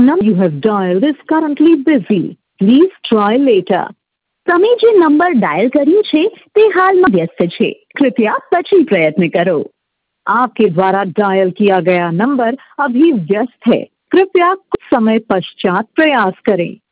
number you have dialed is currently busy. Please try later. તમે જે number dial કર્યું છે તે હાલમાં વ્યસ્ત છે. कृपया પછી પ્રયત્ન करो. आपके द्वारा डायल किया गया नंबर अभी व्यस्त है. कृपया कुछ समय पश्चात प्रयास करें.